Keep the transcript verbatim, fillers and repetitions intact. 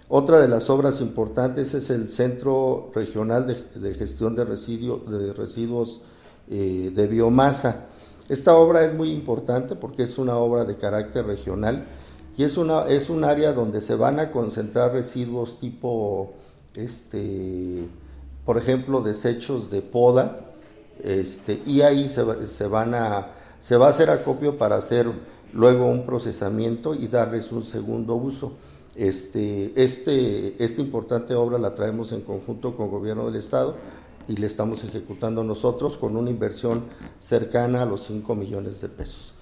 Otra de las obras importantes es el Centro Regional de, de Gestión de, Residuo, de Residuos eh, de Biomasa. Esta obra es muy importante porque es una obra de carácter regional y es, una, es un área donde se van a concentrar residuos tipo, este, por ejemplo, desechos de poda, este, y ahí se, se, van a, se va a hacer acopio para hacer luego un procesamiento y darles un segundo uso. Este, este, esta importante obra la traemos en conjunto con el gobierno del estado y la estamos ejecutando nosotros con una inversión cercana a los cinco millones de pesos.